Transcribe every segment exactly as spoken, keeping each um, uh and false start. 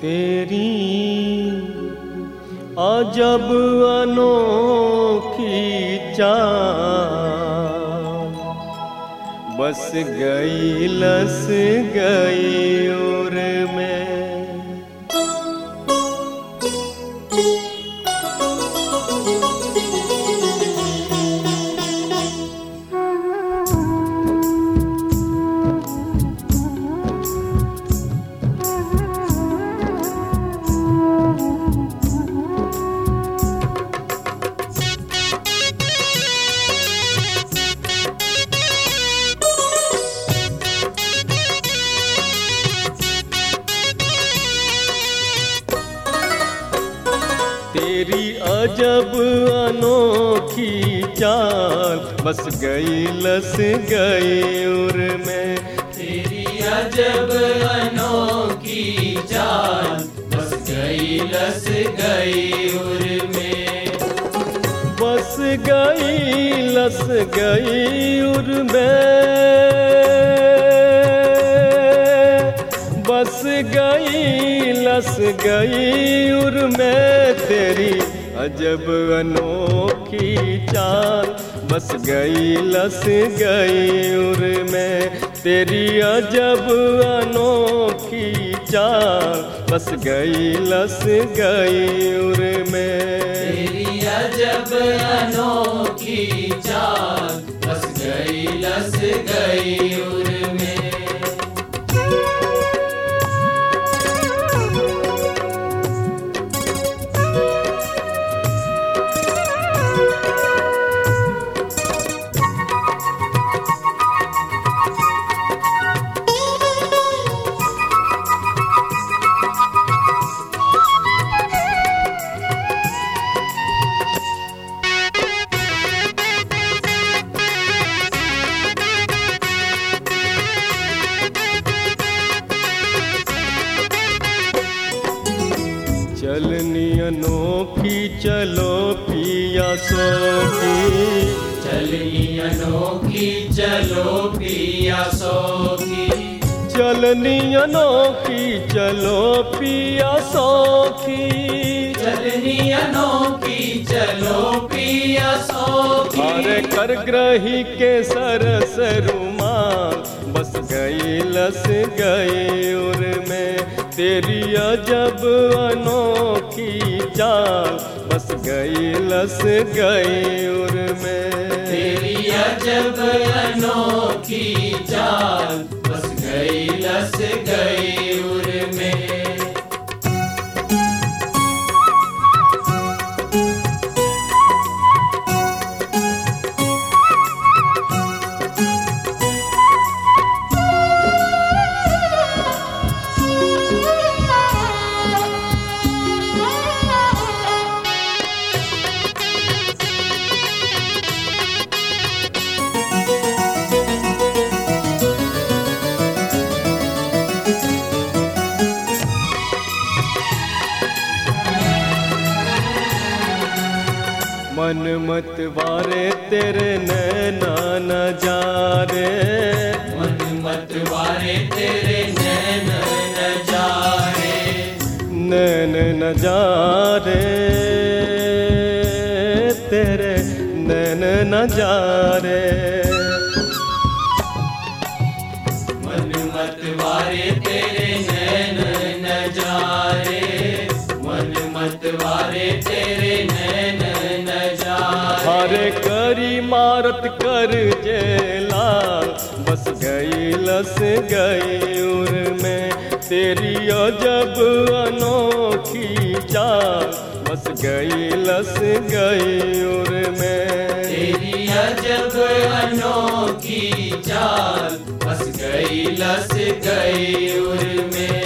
तेरी अजब अनोखी चाल, बस गई लस गई उर में। तेरी अजब अनोखी चाल, बस गई लस गई उर में। तेरी अजब अनोखी चाल, बस गई लस गई उर में। बस गई लस गई उर में, बस गई लस गई उर में। तेरी अजब अनोखी चाल, बस गई लस गई उर में। तेरी अजब अनोखी चाल, बस गई लस गई उर में। तेरी अजब अनोखी चाल, बस गई लस गई उर में। चलनी अनोखी चलो पिया सोखी, चलनी अनोखी चलो पिया सोखी। चलनी अनोखी चलो पिया सोखी। चलनी अनोखी चलो पिया सोखी। अरे कर ग्रही के सरस रुमाल, बस गई लस गई उर में। तेरी अजब अनोखी चाल, बस गई लस गई उर में। तेरी अजब अनोखी चाल, बस गई लस गई उर में। मन मत वारे तेरे नैना नजारे, मन मत वारे तेरे नैन नजारे। नैन नजारे तेरे नैन नजारे। मन मत वारे तेरे नैन नजारे। मन मत वारे तेरे नैन नजारे। हरे करी मारत कर जेलाल, बस गई लस गई उर में। तेरी अजब अनोखी चाल, बस गई लस गई उर में। तेरी अजब अनोखी चाल, बस गई लस गई उर में।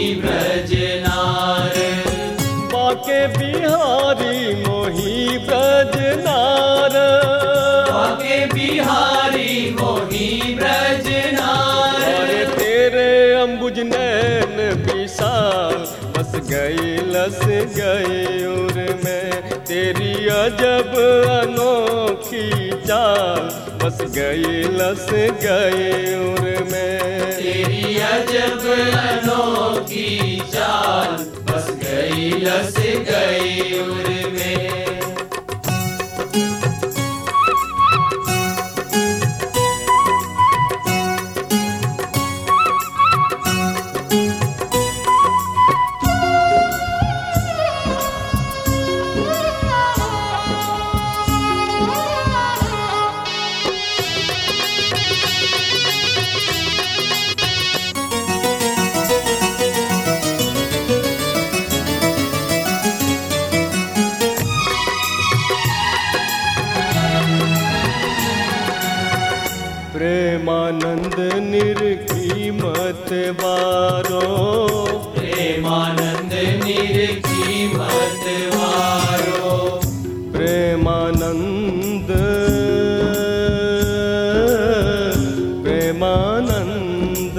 ब्रज नार। बाके बिहारी मोही ब्रज नार। बाके बिहारी मोही ब्रज नार। अरे तेरे अंबुज नैन विशाल बस गई लस गई उर में तेरी अजब अनोखी चाल बस गई लस गई उर में तेरी अजब अनोखी चाल बस गई लस गई उर में। प्रेमानंद निर्कीमत वारो। प्रेमानंद निर्कीमत वारो। प्रेमानंद प्रेमानंद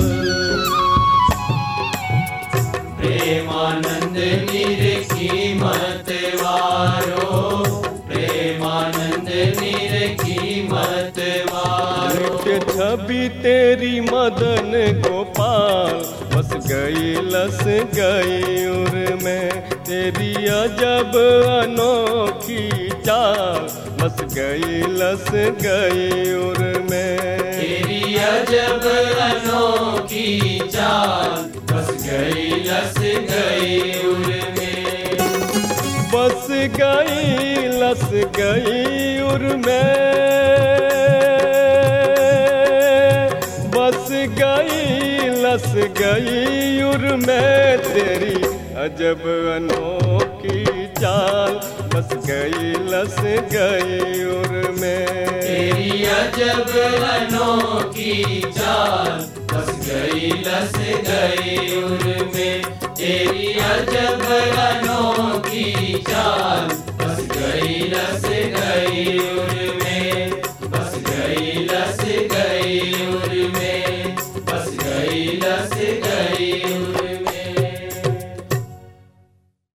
प्रेमानंद निर्कीमत वारो। प्रेमानंद निर्कीमत वारो। छवि तेरी मदन गोपाल बस गई लस गई उर में तेरी अजब अनोखी चाल बस गई लस गई उर में तेरी अजब अनोखी चाल बस गई लस गई उर में। बस गई लस गई उर में बस गई लस गई उर में तेरी अजब अनोखी चाल बस गई लस गई उर में तेरी अजब अनोखी चाल बस गई लस गई उर में। तेरी अजब अनोखी चाल बस गई लस गई उर